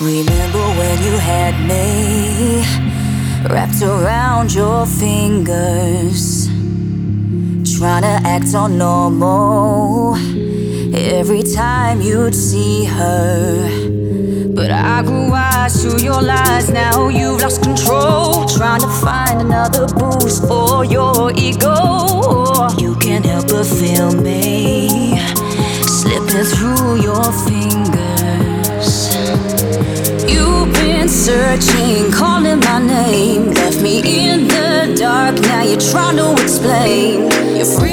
Remember when you had me wrapped around your fingers, trying to act all normal every time you'd see her. But I grew wise to your lies, now you've lost control, trying to find another boost for your ego. You can't help but feel me slipping through your fingers. You've been searching, calling my name, left me in the dark, now you're trying to explain. Your